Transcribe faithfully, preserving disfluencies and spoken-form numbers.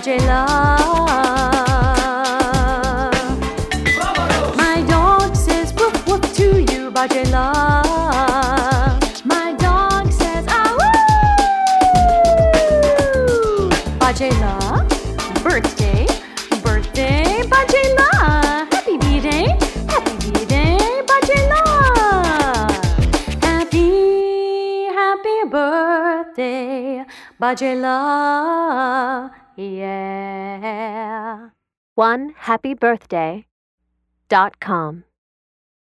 Bajela. My dog says woof woof to you, Bajela. My dog says ah woo. Bajela, birthday, birthday, Bajela. Happy B-Day, happy B-Day, Bajela. Happy, happy birthday, Bajela. Yeah. one happy birthday dot com